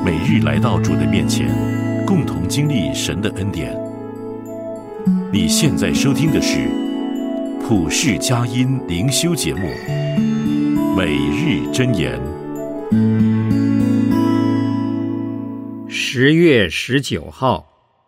每日来到主的面前，共同经历神的恩典。你现在收听的是普世佳音灵修节目《每日箴言》。 10月19号，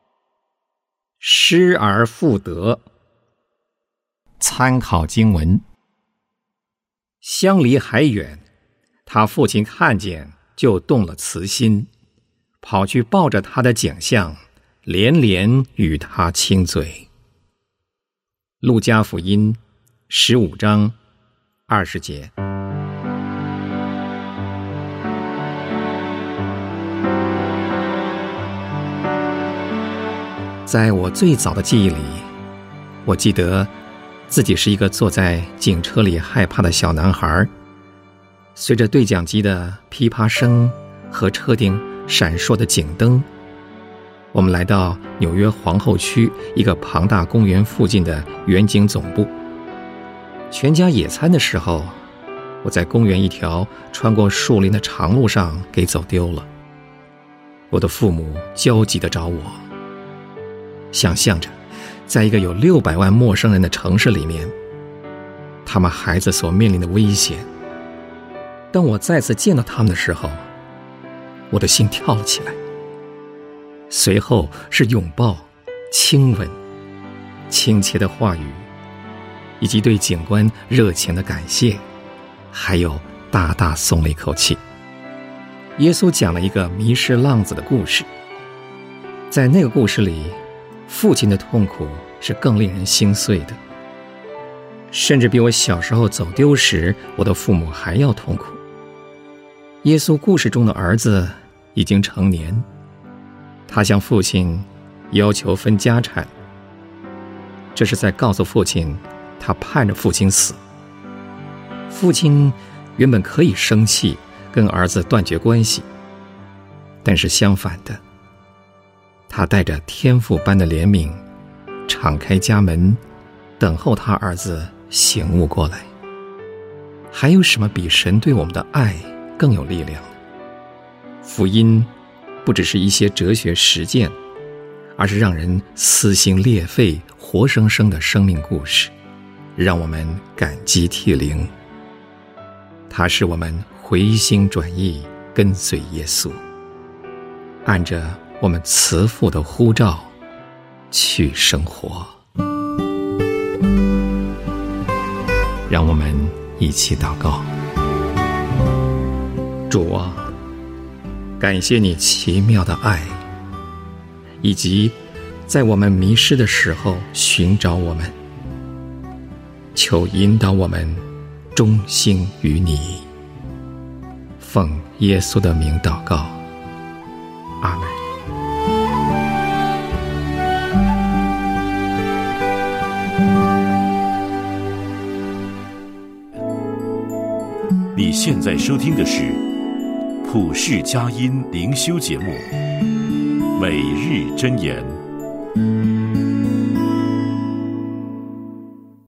失而复得。参考经文：相离还远，他父亲看见就动了慈心，跑去抱着他的颈项，连连与他亲嘴。路加福音15章20节。在我最早的记忆里，我记得自己是一个坐在警车里害怕的小男孩。随着对讲机的噼啪声和车顶闪烁的警灯，我们来到纽约皇后区一个庞大公园附近的远景总部。全家野餐的时候，我在公园一条穿过树林的长路上给走丢了。我的父母焦急地找我，想象着在一个有600万陌生人的城市里面，他们孩子所面临的危险。当我再次见到他们的时候，我的心跳了起来。随后是拥抱、亲吻、亲切的话语，以及对警官热情的感谢，还有大大松了一口气。耶稣讲了一个迷失浪子的故事，在那个故事里，父亲的痛苦是更令人心碎的，甚至比我小时候走丢时我的父母还要痛苦。耶稣故事中的儿子已经成年，他向父亲要求分家产，这是在告诉父亲他盼着父亲死。父亲原本可以生气跟儿子断绝关系，但是相反的，他带着天父般的怜悯，敞开家门，等候他儿子醒悟过来。还有什么比神对我们的爱更有力量呢？福音不只是一些哲学实践，而是让人撕心裂肺、活生生的生命故事，让我们感激涕零。它使我们回心转意，跟随耶稣，按着我们慈父的呼召去生活。让我们一起祷告。主啊，感谢你奇妙的爱，以及在我们迷失的时候寻找我们。求引导我们忠心于你。奉耶稣的名祷告，阿们。 你现在收听的是普世佳音灵修节目《每日箴言》。